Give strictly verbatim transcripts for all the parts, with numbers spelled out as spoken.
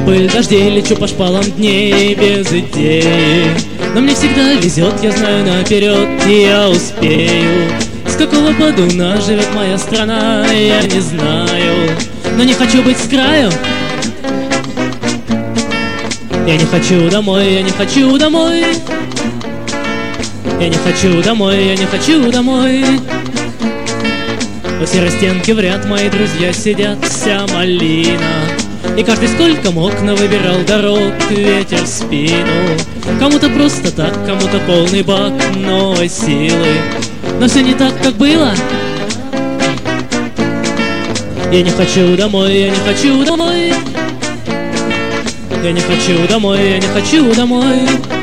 пыль дождей, лечу по шпалам дней без идеи. Но мне всегда везет, я знаю наперед, и я успею. С какого подуна живет моя страна, я не знаю. Но не хочу быть с краю. Я не хочу домой, я не хочу домой. Я не хочу домой, я не хочу домой. У серой стенки в ряд мои друзья сидят, вся малина. И каждый сколько мог навыбирал дорог, ветер в спину. Кому-то просто так, кому-то полный бак новой силы. Но все не так, как было. Я не хочу домой, я не хочу домой. Я не хочу домой, я не хочу домой.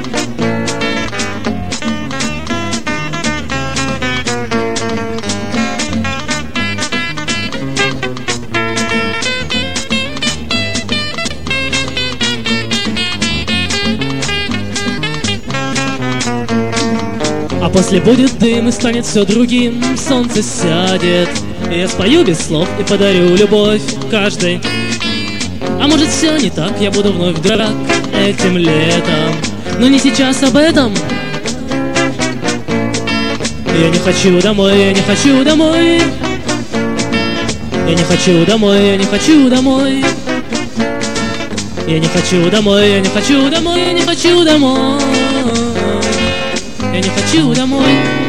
А после будет дым и станет все другим, солнце сядет, и я спою без слов и подарю любовь каждой. А может все не так, я буду вновь дурак этим летом, но не сейчас об этом. Я не хочу домой, я не хочу домой. Я не хочу домой, я не хочу домой. Я не хочу домой, я не хочу домой, я не хочу домой. Я не хочу домой.